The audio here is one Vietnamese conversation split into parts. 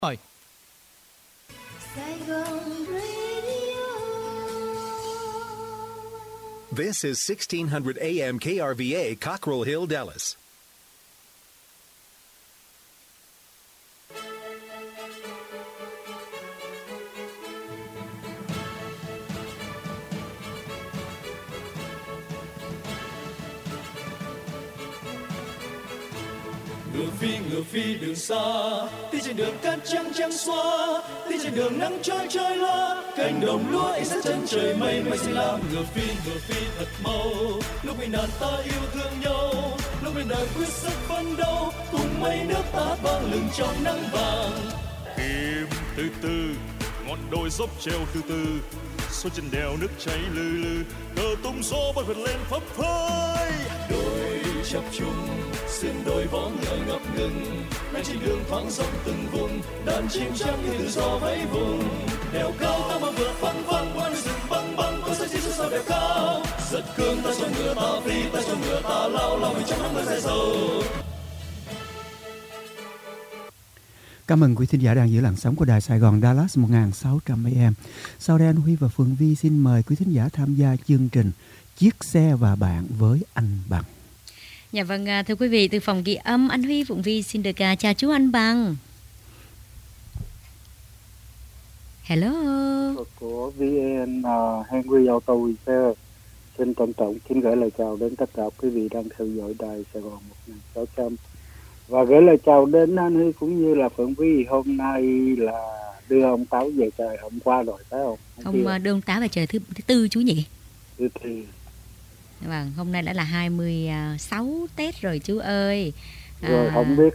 Rồi. This is 1600 AM KRVA, Cockrell Hill, Dallas. Ngựa phi đường xa, đi trên đường cát trắng trắng xóa, đi trên đường nắng trói trói loa, cánh đồng lúa ánh sáng chân trời mây mây xanh lam. Ngựa phi thật mau, lúc ngày nạn ta yêu thương nhau, lúc ngày nạn quyết sức phấn đấu, cùng mây nước ta vang lừng trong nắng vàng. Im từ từ, ngọn đồi dốc treo từ từ, xuôi trên đèo nước chảy lừ lừ, cờ tung gió bay vượt lên phấp phới. Đồi chập trùng, sườn đồi vó ngựa ngập ngừng, ngay trên đường thoáng rộng từng vùng, đàn chim trắng như tự do vẫy vùng. Đèo cao ta mà vượt văng văng qua rừng băng băng, tôi sẽ đi xuống sau đèo cao. Giật cương ta cho ngựa ta phi, ta cho ngựa ta lao lao mình trong nắng mưa dài dầu. Cảm ơn quý thính giả đang giữ làn sóng của Đài Sài Gòn Dallas 1600 AM. Sau đây anh Huy và Phượng Vi xin mời quý thính giả tham gia chương trình Chiếc xe và bạn với anh Bằng. Dạ vâng, thưa quý vị, từ phòng ghi âm anh Huy, Phượng Vi xin được chào chú anh Bằng. Hello. Của VN Henry Auto Repair xin trân trọng kính gửi lời chào đến tất cả quý vị đang theo dõi Đài Sài Gòn 1600 và gửi lời chào đến anh Huy cũng như là Phượng Vi. Hôm nay là đưa ông Táo về trời, hôm qua rồi phải không? Ông đưa ông Táo về trời thứ tư chú nhỉ? Thứ tư. Vâng, hôm nay đã là 26 Tết rồi chú ơi. Rồi không biết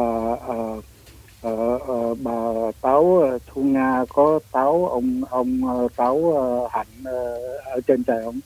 bà Táo Thu Nga có Táo ông Táo Hạnh ở trên trời không?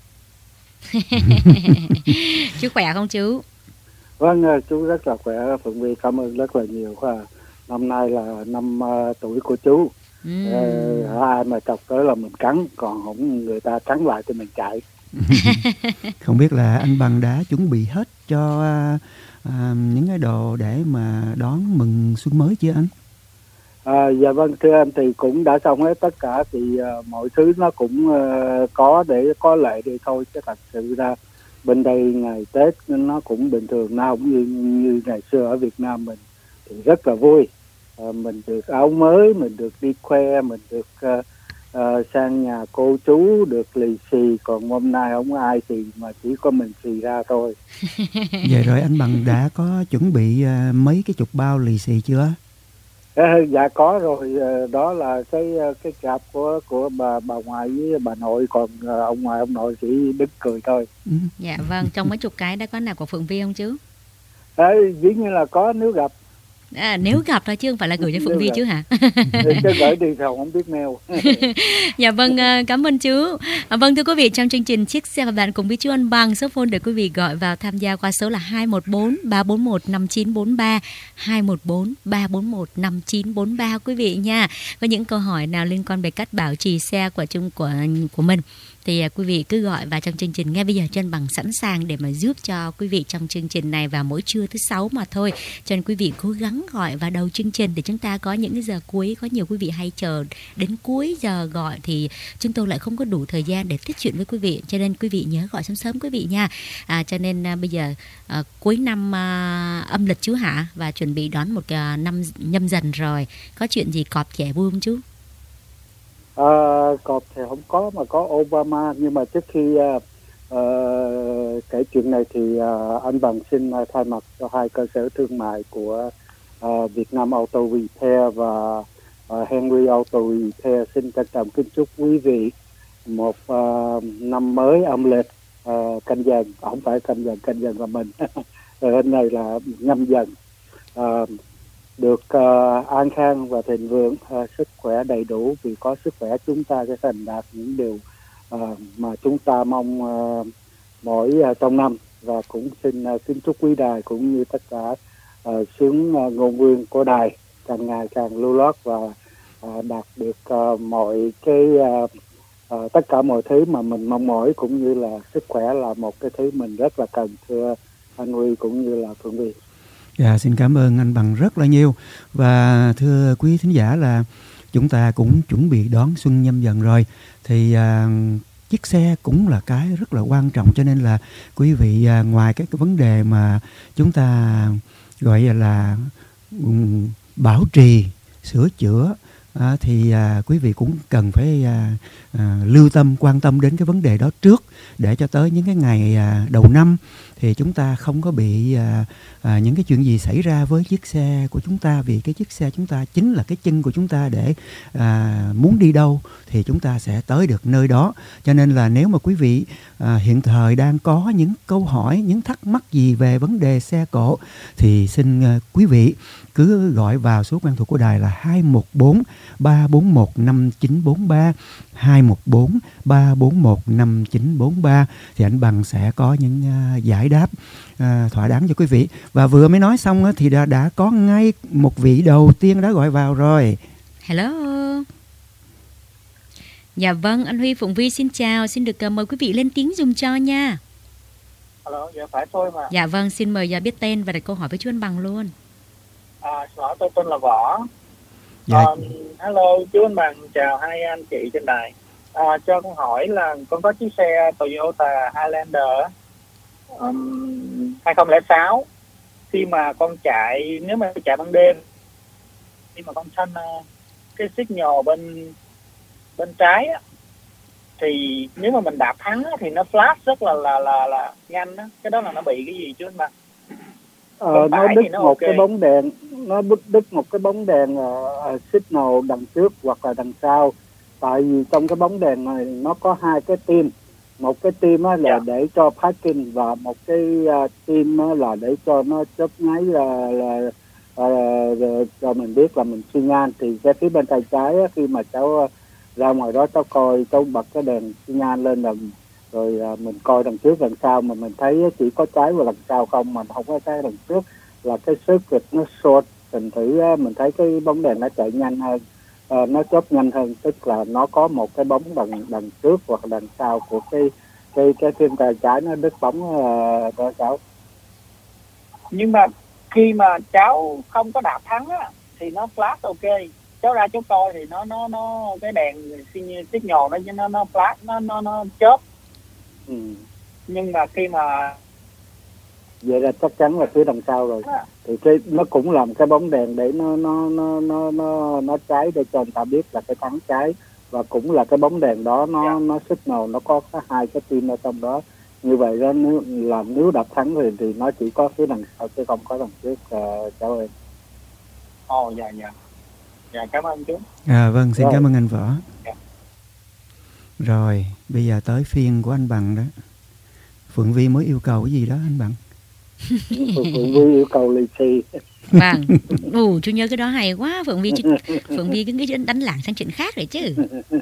Chú khỏe không chú? Vâng, chú rất là khỏe. Phượng Vi cảm ơn rất là nhiều. Năm nay là năm tuổi của chú. Ai mà chọc tới là mình cắn, còn không người ta cắn lại thì mình chạy. Không biết là anh Bằng đã chuẩn bị hết cho những cái đồ để mà đón mừng xuân mới chưa anh? Dạ vâng, thưa anh, thì cũng đã xong hết tất cả, thì mọi thứ nó cũng có để có lệ đi thôi, chứ thật sự ra bên đây ngày Tết nó cũng bình thường, nó không như ngày xưa ở Việt Nam mình, thì rất là vui. Mình được áo mới, mình được đi khoe, mình được sang nhà cô chú được lì xì, còn hôm nay không có ai xì mà chỉ có mình xì ra thôi. Vậy rồi anh Bằng đã có chuẩn bị mấy cái chục bao lì xì chưa? Dạ có rồi, đó là cái cặp của bà ngoại với bà nội, còn ông ngoại ông nội chỉ đứng cười thôi. Dạ vâng, trong mấy chục cái đã có nào của Phượng Vi không chứ? Dĩ nhiên là có nếu gặp. Nếu gặp thôi chứ không phải là gửi cho Phượng Vi chứ hả? Chứ gửi đi thì không biết mail. Dạ vâng, cảm ơn chú. Vâng, thưa quý vị, trong chương trình Chiếc xe và bạn cùng với chú anh Bằng, số phone để quý vị gọi vào tham gia qua số là 214 341 5943, 214 341 5943 quý vị nha. Có những câu hỏi nào liên quan về cách bảo trì xe của mình thì quý vị cứ gọi vào trong chương trình. Ngay bây giờ cho anh Bằng sẵn sàng để mà giúp cho quý vị trong chương trình này vào mỗi trưa thứ 6 mà thôi. Cho nên quý vị cố gắng gọi vào đầu chương trình để chúng ta có những cái giờ cuối. Có nhiều quý vị hay chờ đến cuối giờ gọi thì chúng tôi lại không có đủ thời gian để tiếp chuyện với quý vị. Cho nên quý vị nhớ gọi sớm sớm quý vị nha. Cho nên bây giờ cuối năm âm lịch chú hả? Và chuẩn bị đón một năm Nhâm Dần rồi. Có chuyện gì cọp trẻ vui không chú? Cọp thì không có, mà có Obama. Nhưng mà trước khi kể chuyện này thì anh Bằng xin thay mặt cho hai cơ sở thương mại của Việt Nam Auto Repair và Henry Auto Repair xin trân trọng kính chúc quý vị một năm mới âm lịch Canh Dần, không phải Canh Dần là mình. Hôm nay là Nhâm Dần, được an khang và thịnh vượng, sức khỏe đầy đủ, vì có sức khỏe chúng ta sẽ thành đạt những điều mà chúng ta mong mỗi trong năm. Và cũng xin kính chúc quý đài cũng như tất cả sướng ngôn viên của đài càng ngày càng lưu lót và đạt được mọi cái tất cả mọi thứ mà mình mong mỏi, cũng như là sức khỏe là một cái thứ mình rất là cần, thưa anh Huy cũng như là Phượng Vi. Dạ, xin cảm ơn anh Bằng rất là nhiều. Và thưa quý thính giả là chúng ta cũng chuẩn bị đón Xuân Nhâm Dần rồi. Thì chiếc xe cũng là cái rất là quan trọng, cho nên là quý vị ngoài cái vấn đề mà chúng ta gọi là bảo trì, sửa chữa, thì quý vị cũng cần phải lưu tâm, quan tâm đến cái vấn đề đó trước, để cho tới những cái ngày đầu năm thì chúng ta không có bị những cái chuyện gì xảy ra với chiếc xe của chúng ta. Vì cái chiếc xe chúng ta chính là cái chân của chúng ta, để muốn đi đâu thì chúng ta sẽ tới được nơi đó. Cho nên là nếu mà quý vị hiện thời đang có những câu hỏi, những thắc mắc gì về vấn đề xe cộ, thì xin quý vị cứ gọi vào số quen thuộc của đài là 214 341 5943, 214 341 5943, thì anh Bằng sẽ có những giải đáp thỏa đáng cho quý vị. Và vừa mới nói xong thì đã có ngay một vị đầu tiên đã gọi vào rồi. Hello. Dạ vâng, anh Huy, Phụng Vi xin chào, xin được mời quý vị lên tiếng dùm cho nha. Alo, dạ phải tôi mà. Dạ vâng, xin mời biết tên và đặt câu hỏi với chú anh Bằng luôn. Tôi tên là Võ. Dạ. Hello, chú anh Bằng, chào hai anh chị trên đài. Cho con hỏi là con có chiếc xe Toyota Highlander 2006. Khi mà con chạy, nếu mà chạy ban đêm, khi mà con xanh cái signal bên trái á, thì nếu mà mình đạp thắng á, thì nó flash rất là nhanh á. Cái đó là nó bị cái gì chứ anh Bằng? Nó đứt một okay. cái bóng đèn, nó đứt một cái bóng đèn signal đằng trước hoặc là đằng sau. Tại vì trong cái bóng đèn này nó có hai cái tim, một cái tim là để cho parking và một cái tim là để cho nó chớp nháy là cho mình biết là mình xi nhan. Thì cái phía bên tay trái khi mà cháu ra ngoài đó cháu coi, cháu bật cái đèn xi nhan lên rồi mình coi đằng trước đằng sau mà mình thấy chỉ có trái và đằng sau không, mà không có cái đằng trước, là cái circuit nó short. Thành thử mình thấy cái bóng đèn nó chạy nhanh hơn, nó chớp nhanh hơn, tức là nó có một cái bóng đằng trước hoặc đằng sau của cái phim tay trái nó đứt bóng đó cháu. Nhưng mà khi mà cháu không có đạp thắng á thì nó flash ok. Cháu ra cháu coi thì nó cái đèn signal nó flash, nó chớp. Nhưng mà khi mà vậy là chắc chắn là phía đằng sau rồi. Thì nó cũng làm cái bóng đèn để nó cháy để cho người ta biết là cái thắng cháy, và cũng là cái bóng đèn đó nó signal, nó có hai cái pin ở trong đó. Như vậy đó, nếu đạp thắng thì nó chỉ có phía đằng sau chứ không có đằng trước cháu ơi. Dạ cảm ơn chú. Vâng, xin rồi. Cảm ơn anh Võ. Rồi, bây giờ tới phiên của anh Bằng đó. Phượng Vi mới yêu cầu cái gì đó anh Bằng? Phượng Vi yêu cầu lì xì. Vâng, chú nhớ cái đó hay quá. Phượng Vi cứ nghĩ đánh lảng sang chuyện khác rồi chứ.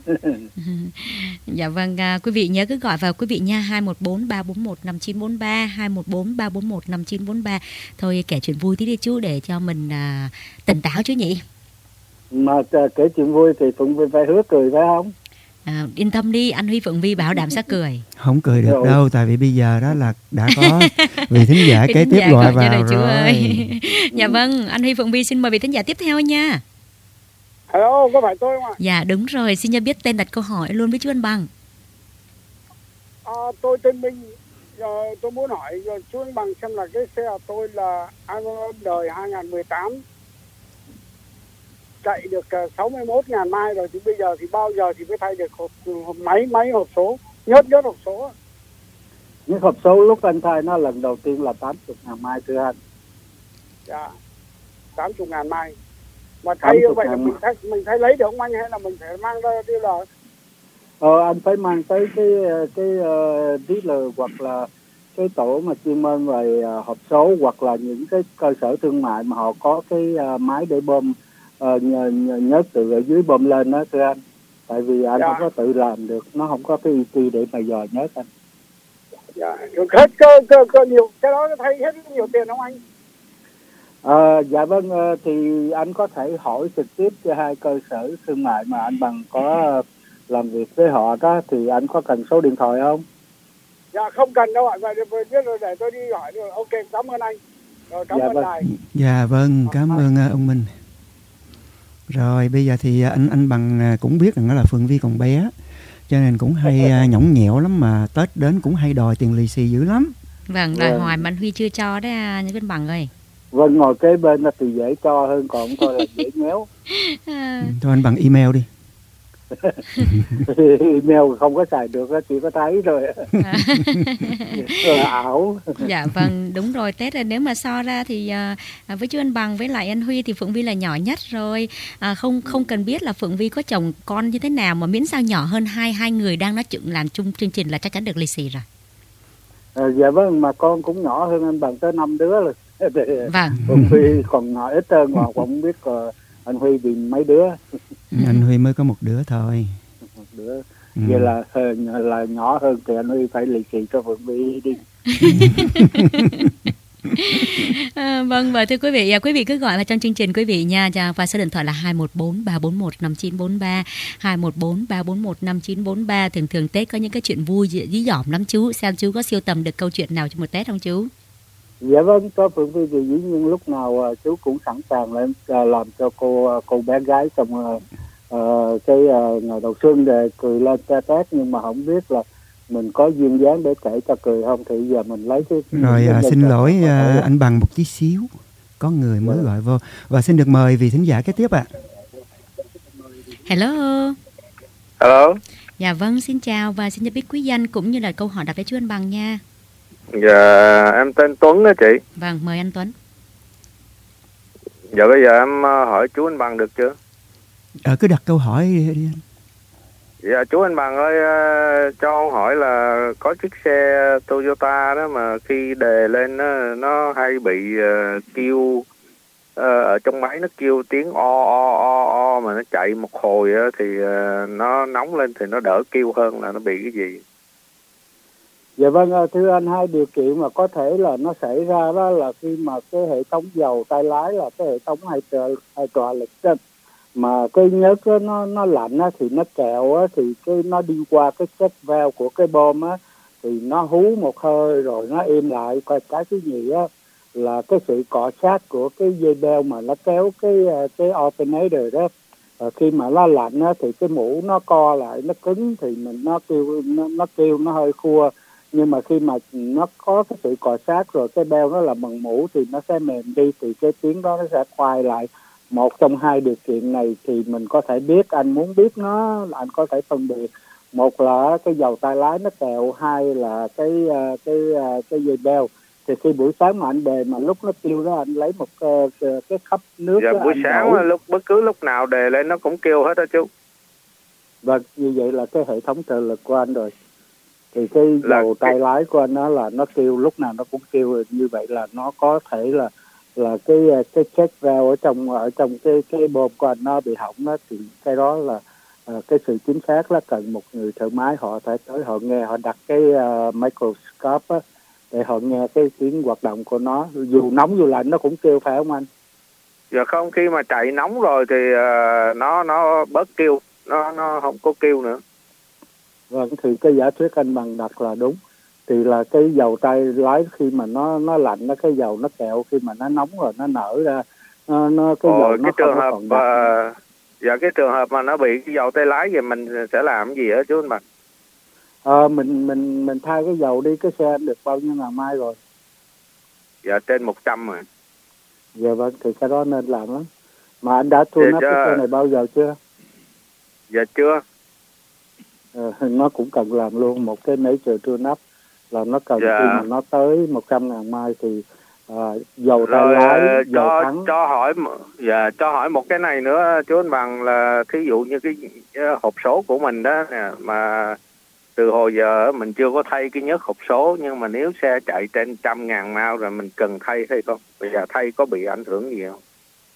Dạ vâng, quý vị nhớ cứ gọi vào quý vị nha, 214 341 5943, 214 341 5943. Thôi kể chuyện vui tí đi chú, để cho mình tỉnh táo chứ nhỉ. Mà kể chuyện vui thì Phượng Vi phải hứa cười phải không? Yên tâm đi, anh Huy, Phượng Vi bảo đảm sẽ cười. Không cười được đâu, tại vì bây giờ đó là đã có vị thính giả kế tiếp gọi vào rồi. Chú ơi. Dạ vâng, anh Huy, Phượng Vi xin mời vị thính giả tiếp theo nha. Hello, có phải tôi không ạ? Dạ đúng rồi, xin cho biết tên, đặt câu hỏi luôn với chú anh Bằng. Tôi tên Minh. Tôi muốn hỏi chú anh Bằng xem là cái xe của tôi là đời 2018 chạy được 61.000 mai rồi, thì bây giờ thì bao giờ thì mới thay được máy hộp số, nhớt hộp số? Những hộp số lúc anh thay nó lần đầu tiên là 80.000 mai thưa anh. Dạ, 80.000 mai. Mà thay như vậy là mình thấy lấy được không anh, hay là mình phải mang ra dealer? Anh phải mang tới cái dealer hoặc là cái tổ mà chuyên môn về hộp số, hoặc là những cái cơ sở thương mại mà họ có cái máy để bơm nhớt từ ở dưới bơm lên đó thưa anh. Tại vì anh không có tự làm được, nó không có cái ET để mà dò nhớt anh. Dạ, hết cơ nhiều, cái đó thay hết nhiều tiền không anh? Dạ vâng, thì anh có thể hỏi trực tiếp cho hai cơ sở thương mại mà anh Bằng có làm việc với họ đó, thì anh có cần số điện thoại không? Dạ không cần đâu ạ, vậy biết rồi, để tôi đi hỏi được. Ok, cảm ơn anh. Rồi cảm Dạ ơn vâng. đài. Dạ vâng, cảm ơn ông Minh. Rồi bây giờ thì anh Bằng cũng biết rằng đó là Phượng Vi còn bé, cho nên cũng hay nhõng nhẽo lắm, mà Tết đến cũng hay đòi tiền lì xì dữ lắm. Vâng, đòi Vâng. hoài mà anh Huy chưa cho đấy những Văn Bằng ơi. Vâng, ngồi kế bên đó thì dễ cho hơn, còn tôi là dễ nhéo. Thôi anh Bằng email đi. Email không có xài được, chỉ có thấy thôi. Ảo. Dạ vâng, đúng rồi. Tết là nếu mà so ra thì với chú anh Bằng với lại anh Huy thì Phượng Vi là nhỏ nhất rồi. Không cần biết là Phượng Vi có chồng con như thế nào, mà miễn sao nhỏ hơn hai người đang nói chuyện làm chung chương trình là chắc chắn được lì xì rồi. Dạ vâng, mà con cũng nhỏ hơn anh Bằng tới 5 đứa rồi. Vâng. Còn Huy còn nhỏ ít hơn, mà không biết anh Huy thì mấy đứa. Anh Huy mới có một đứa thôi. Một đứa. Vậy là nhỏ hơn thì anh Huy phải lì xì cho Phượng Vi đi. Vâng, và thưa quý vị cứ gọi vào trong chương trình quý vị nha, và số điện thoại là 214 341 5943, 214 341 5943. Thường Tết có những cái chuyện vui dí dỏm lắm chú. Xem chú có siêu tầm được câu chuyện nào trong một Tết không chú? Dạ vâng, cho Phượng Vi thì dĩ nhiên lúc nào chú cũng sẵn sàng lên làm cho cô bé gái trong cái ngày đầu xuân để cười lên cho Tết, nhưng mà không biết là mình có duyên dáng để kể cho cười không, thì giờ mình lấy cái Rồi xin lỗi anh Bằng một tí xíu, có người mới gọi vô, và xin được mời vị thính giả kế tiếp ạ. Hello. Hello. Dạ vâng, xin chào và xin cho biết quý danh cũng như là câu hỏi đặt với chú anh Bằng nha. Dạ em tên Tuấn đó chị. Vâng, mời anh Tuấn. Dạ bây giờ em hỏi chú anh Bằng được chưa? Cứ đặt câu hỏi đi anh. Dạ chú anh Bằng ơi, cho ông hỏi là có chiếc xe Toyota đó mà khi đề lên nó hay bị kêu ở trong máy, nó kêu tiếng o mà nó chạy một hồi thì nó nóng lên thì nó đỡ kêu hơn, là nó bị cái gì? Dạ vâng, thưa anh, hai điều kiện mà có thể là nó xảy ra đó là khi mà cái hệ thống dầu tay lái là cái hệ thống hydraulic mà cái nhớt nó lạnh á, thì nó kẹo á, thì cái nó đi qua cái check valve của cái bơm á, thì nó hú một hơi rồi nó im lại. Coi cái thứ nhì á là cái sự cọ sát của cái dây beo mà nó kéo cái alternator đó. Khi mà nó lạnh á, thì cái mũ nó co lại, nó cứng thì mình nó kêu nó hơi khua, nhưng mà khi mà nó có cái sự cọ sát rồi cái beo nó làm bằng mũ thì nó sẽ mềm đi, thì cái tiếng đó nó sẽ quay lại. Một trong hai điều kiện này thì mình có thể biết, anh muốn biết nó, anh có thể phân biệt. Một là cái dầu tay lái nó kẹo, hai là cái dây beo. Thì khi buổi sáng mà anh đề mà lúc nó kêu đó, anh lấy một cái khắp nước. Dạ đó, buổi sáng bất cứ lúc nào đề lên nó cũng kêu hết đó chú. Vâng, như vậy là cái hệ thống trợ lực của anh rồi. Thì cái dầu tay lái của anh đó là nó kêu lúc nào nó cũng kêu, như vậy là nó có thể là cái check valve ở trong cái bơm của anh nó bị hỏng đó, thì cái đó là cái sự chính xác là cần một người thợ máy họ phải tới họ nghe, họ đặt cái microscope á, để họ nghe cái tiếng hoạt động của nó, dù nóng dù lạnh nó cũng kêu, phải không anh? Dạ không, khi mà chạy nóng rồi thì nó bớt kêu, nó không có kêu nữa. Vâng, thì cái giả thuyết anh Bằng đặt là đúng. Thì là cái dầu tay lái khi mà nó lạnh, cái dầu nó kẹo, khi mà nó nóng rồi nó nở ra, cái dầu nó không có còn đặc. Dạ cái trường hợp mà nó bị cái dầu tay lái thì mình sẽ làm gì hả chú anh Bằng? Mình thay cái dầu đi, cái xe anh được bao nhiêu ngàn mai rồi? Dạ trên 100 rồi. Dạ vâng, thì cái đó nên làm lắm. Mà anh đã tune up cái xe này bao giờ chưa? Dạ chưa. Nó cũng cần làm luôn một cái nature tune up, là nó cần khi mà nó tới 100.000 mai thì dầu tay lái, dầu thắng. Cho hỏi một cái này nữa chú anh Bằng, là thí dụ như cái hộp số của mình đó nè, mà từ hồi giờ mình chưa có thay cái nhớt hộp số, nhưng mà nếu xe chạy trên 100.000 mile rồi mình cần thay hay không? Bây giờ thay có bị ảnh hưởng gì không?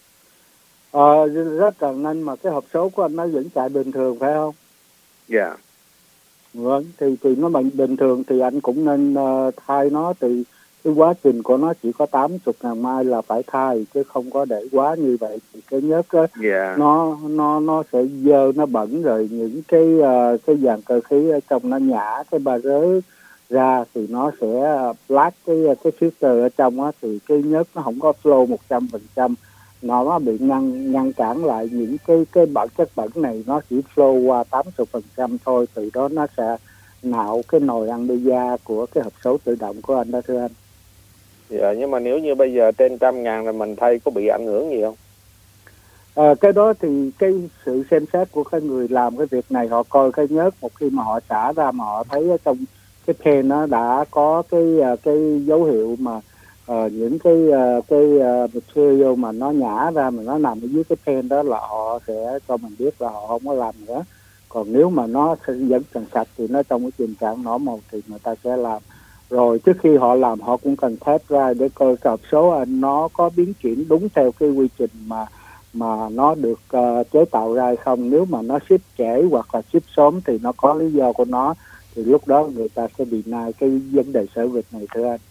Rất cần nên, mà cái hộp số của anh nó vẫn chạy bình thường phải không? Dạ. Vâng, thì nó bằng bình thường thì anh cũng nên thay nó, thì cái quá trình của nó chỉ có 80.000 mai là phải thay, chứ không có để quá như vậy thì cái nhớt á, nó sẽ dơ, nó bẩn, rồi những cái dàn cơ khí ở trong nó nhả cái ba rớ, ra thì nó sẽ black cái filter ở trong á, thì cái nhớt nó không có flow 100%, nó bị ngăn cản lại những cái chất bẩn này, nó chỉ flow qua 80% thôi, từ đó nó sẽ nạo cái nồi ăn đi da của cái hộp số tự động của anh đó thưa anh. Dạ, nhưng mà nếu như bây giờ trên 100.000 là mình thay có bị ảnh hưởng gì không? Cái đó thì cái sự xem xét của cái người làm cái việc này, họ coi cái nhớt, một khi mà họ xả ra mà họ thấy ở trong cái pen nó đã có cái dấu hiệu mà những cái material mà nó nhả ra mà nó nằm ở dưới cái pen đó, là họ sẽ cho mình biết là họ không có làm nữa. Còn nếu mà nó vẫn còn sạch thì nó trong cái tình trạng nổi màu thì người ta sẽ làm. Rồi trước khi họ làm họ cũng cần test ra để coi hộp số nó có biến chuyển đúng theo cái quy trình mà nó được chế tạo ra hay không. Nếu mà nó ship trễ hoặc là ship sớm thì nó có lý do của nó, thì lúc đó người ta sẽ bị nai cái vấn đề service này thưa anh.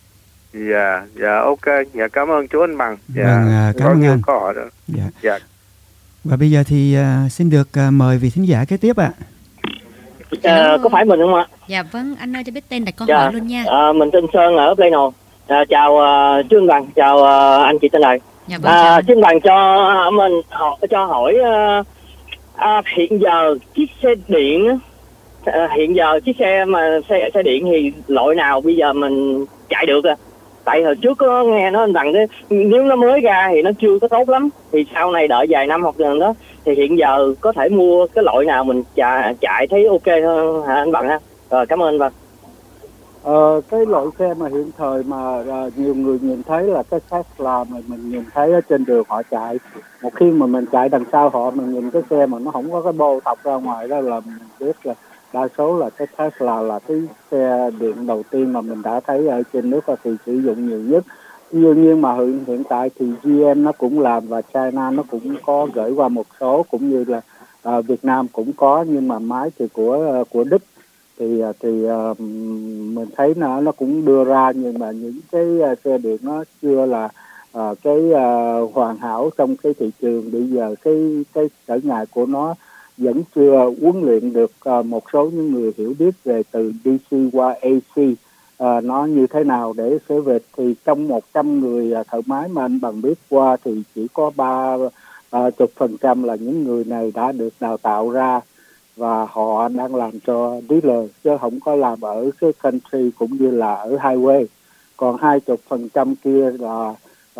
Dạ ok, dạ cảm ơn chú anh Bằng. Dạ, vâng, cảm ơn anh. Câu hỏi đó. Dạ. Và bây giờ thì xin được mời vị thính giả kế tiếp ạ. Có phải mình không ạ? Dạ vâng, anh ơi cho biết tên đặt câu dạ. hỏi luôn nha. Mình tên Sơn ở Plano. Chào chú anh Bằng, chào anh chị tên này. Dạ vâng. Xin Bằng cho mình hỏi hiện giờ chiếc xe điện hiện giờ chiếc xe mà xe điện thì loại nào bây giờ mình chạy được à? Tại hồi trước có nghe nói anh Bằng đấy, nếu nó mới ra thì nó chưa có tốt lắm, thì sau này đợi vài năm hoặc là đó thì hiện giờ có thể mua cái loại nào mình chạy thấy ok hơn hả anh Bằng ha? Rồi cảm ơn anh Bằng. Cái loại xe mà hiện thời mà nhiều người nhìn thấy là cái Tesla mà mình nhìn thấy ở trên đường họ chạy, một khi mà mình chạy đằng sau họ, mình nhìn cái xe mà nó không có cái bô tọc ra ngoài đó là mình biết là đa số là cái Tesla là cái xe điện đầu tiên mà mình đã thấy ở trên nước thì sử dụng nhiều nhất. Đương nhiên mà hiện tại thì GM nó cũng làm và China nó cũng có gửi qua một số, cũng như là Việt Nam cũng có, nhưng mà máy thì của Đức thì mình thấy nó cũng đưa ra, nhưng mà những cái xe điện nó chưa là hoàn hảo trong cái thị trường. Bây giờ cái trở ngại của nó vẫn chưa huấn luyện được một số những người hiểu biết về từ DC qua AC nó như thế nào để sẽ về. Thì trong 100 người thợ máy mà anh Bằng biết qua thì chỉ có 30% là những người này đã được đào tạo ra và họ đang làm cho dealer, chứ không có làm ở cái country cũng như là ở highway. Còn 20% kia là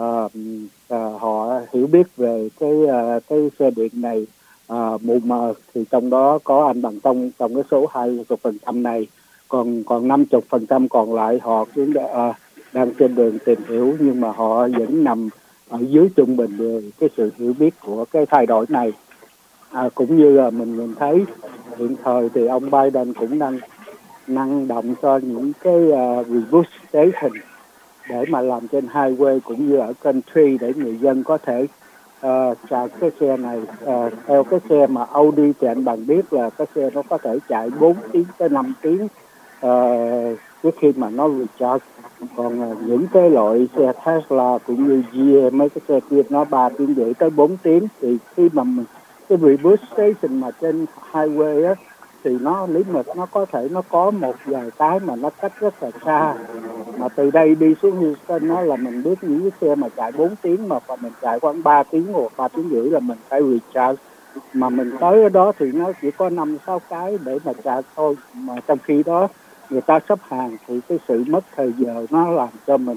họ hiểu biết về cái xe điện này mù mờ, thì trong đó có anh Bằng trong cái số 20% này. Còn 50% còn lại họ cũng đang trên đường tìm hiểu, nhưng mà họ vẫn nằm ở dưới trung bình về cái sự hiểu biết của cái thay đổi này. Cũng như là mình nhìn thấy hiện thời thì ông Biden cũng đang năng động cho những cái reboost station để mà làm trên highway cũng như ở country, để người dân có thể chạy cái xe này. Theo cái xe mà Audi thì anh Bằng biết là cái xe nó có thể chạy 4 tiếng tới 5 tiếng trước khi mà nó recharge. Còn những cái loại xe Tesla cũng như GM, mấy cái xe kia nó 3 tiếng rưỡi tới 4 tiếng. Thì khi mà cái reboost station mà trên highway á, thì nó limit, nó có thể nó có một vài cái mà nó cách rất là xa. Mà từ đây đi xuống Houston nó là mình biết những cái xe mà chạy 4 tiếng mà mình chạy khoảng 3 tiếng hoặc 3 tiếng rưỡi là mình phải recharge. Mà mình tới ở đó thì nó chỉ có 5-6 cái để mà chạy thôi. Mà trong khi đó người ta xếp hàng thì cái sự mất thời giờ nó làm cho mình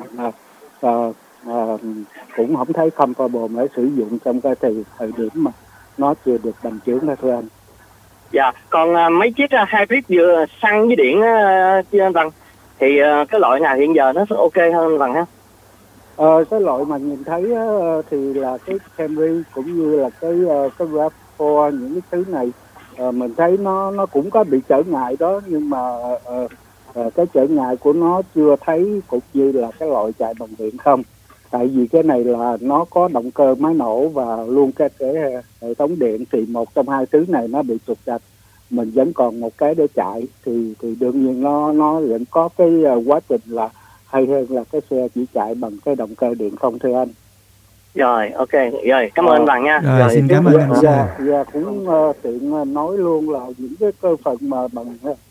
cũng không thấy comfortable để sử dụng trong cái thời điểm mà nó chưa được bành trướng đó thưa anh. Dạ, còn mấy chiếc hybrid vừa xăng với điện chứ anh Bằng, thì cái loại nào hiện giờ nó ok hơn anh Bằng ha? Cái loại mà nhìn thấy thì là cái Camry cũng như là cái RAV4, những cái thứ này mình thấy nó cũng có bị trở ngại đó, nhưng mà cái trở ngại của nó chưa thấy cũng như là cái loại chạy bằng điện không. Tại vì cái này là nó có động cơ máy nổ và luôn cái hệ thống điện, thì một trong hai thứ này nó bị trục trặc, mình vẫn còn một cái để chạy thì đương nhiên nó vẫn có cái quá trình là hay hơn là cái xe chỉ chạy bằng cái động cơ điện không thưa anh. Rồi, ok, rồi, cảm ơn anh Bằng nha. Rồi, xin cảm ơn anh. Và cũng tiện nói luôn là những cái cơ phận mà bằng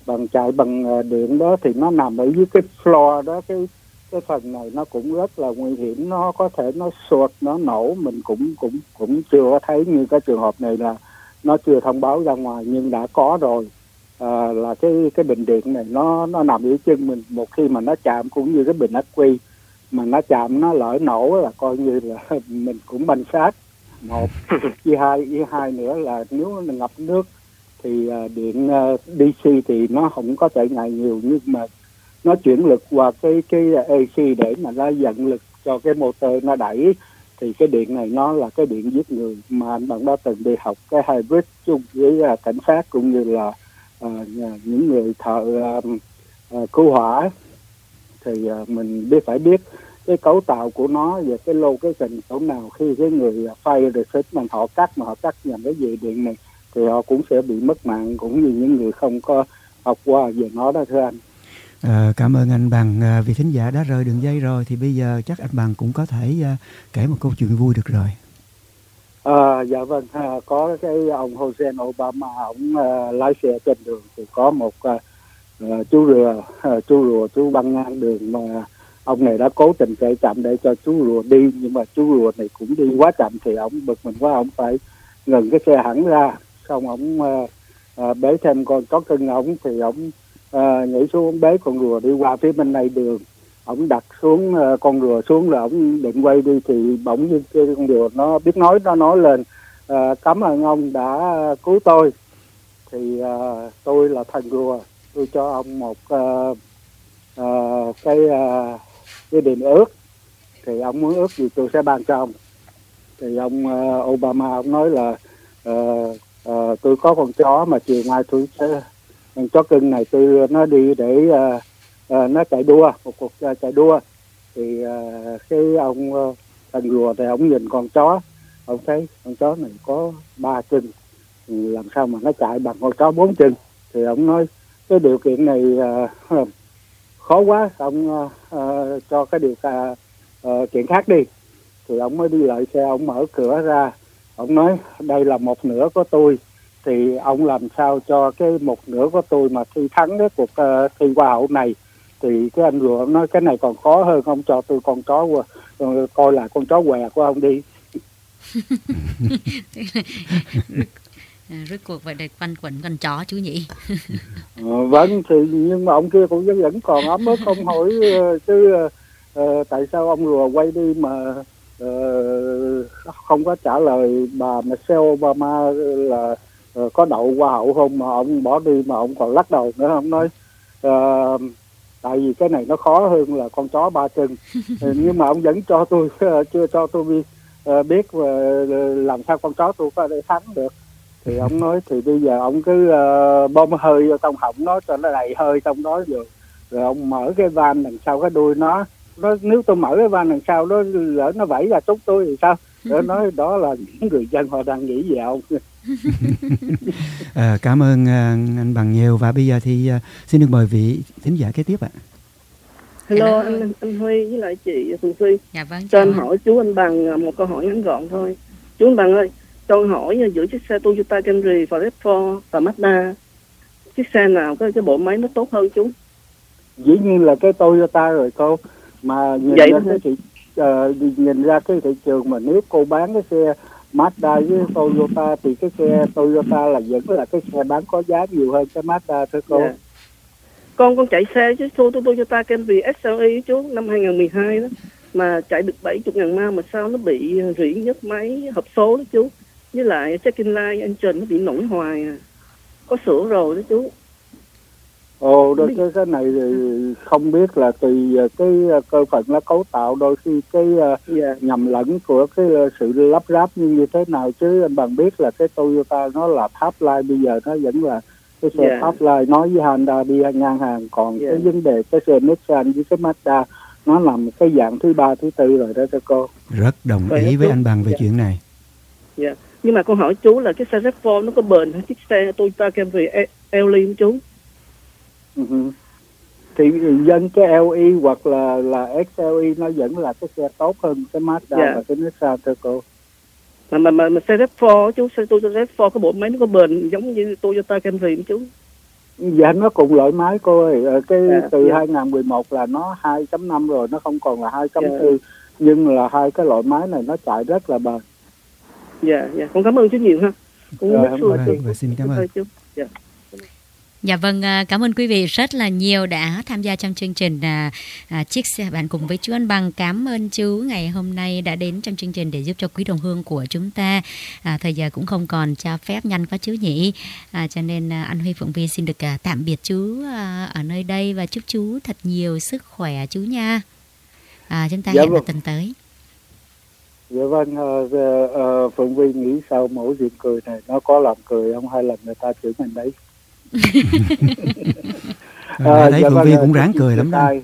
chạy bằng điện đó thì nó nằm ở dưới cái floor đó, cái phần này nó cũng rất là nguy hiểm, nó có thể nó sụt, nó nổ. Mình cũng chưa có thấy như cái trường hợp này là nó chưa thông báo ra ngoài, nhưng đã có rồi. Là cái bình điện này nó nằm dưới chân mình, một khi mà nó chạm cũng như cái bình ắc quy mà nó chạm, nó lỡ nổ là coi như là mình cũng banh xác. Một với hai nữa là nếu nó ngập nước thì điện DC thì nó không có chạy ngại nhiều, nhưng mà nó chuyển lực qua cái AC để mà nó dẫn lực cho cái motor nó đẩy, thì cái điện này nó là cái điện giết người. Mà anh bạn đã từng đi học cái hybrid chung với cảnh sát cũng như là những người thợ cứu hỏa thì mình phải biết cái cấu tạo của nó và cái location chỗ nào. Khi cái người fire resist mà họ cắt nhằm cái dây điện này thì họ cũng sẽ bị mất mạng, cũng như những người không có học qua về nó đó thưa anh. Cảm ơn anh Bằng. Vì thính giả đã rời đường dây rồi thì bây giờ chắc anh Bằng cũng có thể kể một câu chuyện vui được rồi. Dạ vâng, có cái ông Hosea Obama, ông lái xe trên đường thì có một chú băng ngang đường, mà ông này đã cố tình chạy chậm để cho chú rùa đi, nhưng mà chú rùa này cũng đi quá chậm thì ông bực mình quá, ông phải ngừng cái xe hẳn ra. Xong ông bế thêm con chó cưng ông thì ông nhảy xuống, ông bế con rùa đi qua phía bên này đường. Ông đặt xuống con rùa xuống là ông định quay đi thì bỗng như cái con rùa nó biết nói, nó nói lên cảm ơn ông đã cứu tôi, thì tôi là thần rùa, tôi cho ông một cái điện ước, thì ông muốn ước gì tôi sẽ ban cho ông. Thì ông Obama ông nói là tôi có con chó mà chiều mai tôi sẽ, con chó cưng này tôi nó đi để nó chạy đua, một cuộc chạy đua. Thì cái ông thần rùa thì ông nhìn con chó, ông thấy con chó này có 3 chân, thì làm sao mà nó chạy bằng con chó 4 chân. Thì ông nói cái điều kiện này khó quá, ông cho cái điều kiện khác đi. Thì ông mới đi lại xe, ông mở cửa ra, ông nói đây là một nửa của tôi, thì ông làm sao cho cái một nửa của tôi mà thi thắng cái cuộc thi hoa hậu này. Thì cái anh rùa nói cái này còn khó hơn, ông cho tôi con chó coi là con chó què của ông đi. Rốt cuộc vậy để quanh quẩn con chó chú nhỉ? Vâng, thì nhưng mà ông kia cũng vẫn còn ấm ức, không hỏi chứ tại sao ông rùa quay đi mà không có trả lời bà Michelle Obama là có đậu hoa hậu không, mà ông bỏ đi mà ông còn lắc đầu nữa. Ông nói tại vì cái này nó khó hơn là con chó 3 chân. Nhưng mà ông vẫn cho tôi chưa cho tôi biết làm sao con chó tôi có thể thắng được. Thì ông nói thì bây giờ ông cứ bơm hơi vô trong họng nó cho nó đầy hơi trong đó, rồi ông mở cái van đằng sau cái đuôi nó nếu tôi mở cái van đằng sau đó lỡ nó vẫy ra trúng tôi thì sao? Rồi nói đó là những người dân họ đang nghĩ về ông. Cảm ơn anh Bằng nhiều, và bây giờ thì xin được mời vị thính giả kế tiếp ạ. Hello anh Huy với lại chị Thường Phi. Dạ vâng. Cho anh hỏi chú anh Bằng một câu hỏi ngắn gọn thôi. Chú anh Bằng ơi, cho anh hỏi giữa chiếc xe Toyota Camry và RAV4 và Mazda, chiếc xe nào cái bộ máy nó tốt hơn chú? Dĩ nhiên là cái Toyota rồi cô. Mà nhìn ra cái thị trường mà nếu cô bán cái xe Mazda với Toyota thì cái xe Toyota là vẫn là cái xe bán có giá nhiều hơn cái Mazda thưa cô. Yeah. Con chạy xe chứ Toyota Camry SLE chú năm 2012 đó, mà chạy được 70.000 mile mà sao nó bị rỉ nhấc máy hộp số đó chú, với lại checking light engine nó bị nổi hoài à. Có sửa rồi đó chú. Đôi cái này thì không biết là tùy cái cơ phận nó cấu tạo, đôi khi cái nhầm lẫn của cái sự lắp ráp như thế nào, chứ anh Bằng biết là cái Toyota nó là top line, bây giờ nó vẫn là cái xe top line nói với Honda đi ngang hàng, còn cái vấn đề cái xe Nissan với cái Mazda nó làm cái dạng thứ 3, thứ 4 rồi đó thưa cô. Rất đồng ý với anh Bằng về chuyện này. Dạ. Nhưng mà con hỏi chú là cái xe RAV4 nó có bền hơn chiếc xe Toyota Camry LE không chú? Thì dân cái LE hoặc là XLE nó vẫn là cái xe tốt hơn cái Mazda và cái Nissan thưa cô. Mà xe RAV4 chú, xe Toyota RAV4 cái bộ máy nó có bền giống như Toyota Camry không chú? Dạ nó cùng loại máy cô ơi. Cái từ dạ. 2011 là nó 2.5 rồi, nó không còn là 2.4. Nhưng là hai cái loại máy này nó chạy rất là bền. Dạ, con cảm ơn chú nhiều ha. Và xin cảm ơn. Dạ vâng, cảm ơn quý vị rất là nhiều đã tham gia trong chương trình Chiếc Xe Bạn cùng với chú Anh Bằng. Cảm ơn chú ngày hôm nay đã đến trong chương trình để giúp cho quý đồng hương của chúng ta. Thời giờ cũng không còn cho phép nhanh quá chú nhỉ. Cho nên anh Huy Phượng Vi xin được tạm biệt chú ở nơi đây và chúc chú thật nhiều sức khỏe chú nha. Chúng ta hẹn vào tuần tới. Dạ vâng, Phượng Vi nghĩ sao mỗi việc cười này nó có làm cười không hay là người ta chửi mình đấy? Thấy Phượng Vi cũng ráng cười lắm đó.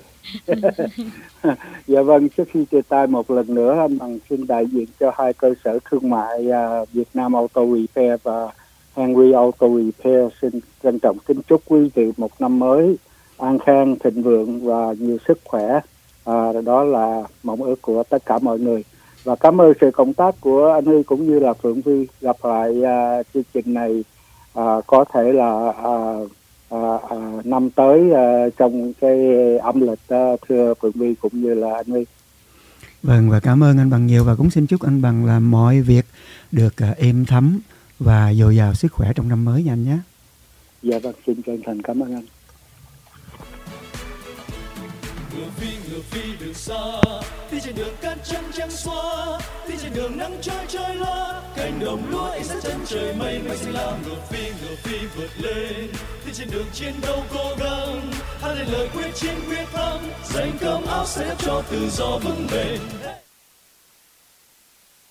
Dạ vâng, trước khi chia tay một lần nữa, anh Bằng xin đại diện cho hai cơ sở thương mại Việt Nam Auto Repair và Henry Auto Repair xin trân trọng kính chúc quý vị một năm mới an khang, thịnh vượng và nhiều sức khỏe. Đó là mong ước của tất cả mọi người. Và cảm ơn sự cộng tác của anh Huy cũng như là Phượng Vi. Gặp lại chương trình này có thể là năm tới trong cái âm lịch, thưa Phượng Vi cũng như là anh Huy. Vâng, và cảm ơn anh Bằng nhiều và cũng xin chúc anh Bằng là mọi việc được êm thấm và dồi dào sức khỏe trong năm mới nha anh nhé. Dạ vâng, xin chân thành cảm ơn anh. Ngựa phi đường xa, đi trên đường cát trắng trắng xóa, đi trên đường nắng trói loa, cánh đồng lúa ánh sáng chân trời mây mây xanh lam. Ngựa phi vượt lên, đi trên đường chiến đấu cố gắng, hát lên lời quyết chiến quyết thắng, giành cơm áo sẽ cho tự do vững bền.